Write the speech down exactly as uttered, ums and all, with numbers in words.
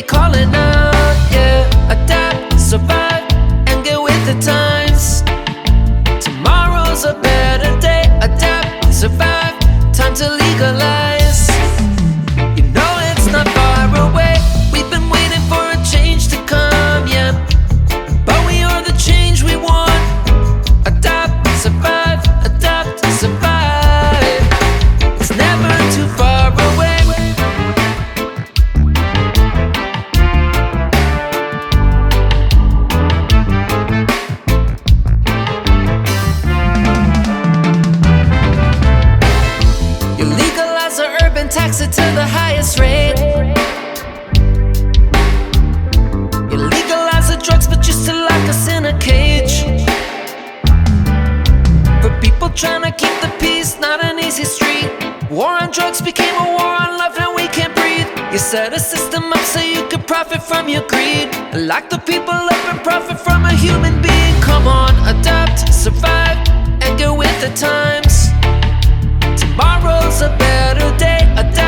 calling out, yeah. Adapt, survive, and get with the times. Tomorrow's a better day. Adapt, survive, time to legalize. You know it's not far away. We've been waiting for a change to come, yeah. But we are the change we want. Adapt, survive, adapt, survive. It's never too far away. You legalize the urban, tax it to the highest rate. You legalize the drugs, but you still lock us in a cage. For people trying to keep the peace, not an easy street. War on drugs became a war on love, now we can't breathe. You set a system up so you could profit from your greed, and lock the people up and profit from a human being. Come on, adapt, survive, and get with the times. Tomorrow's a better day. Adapt,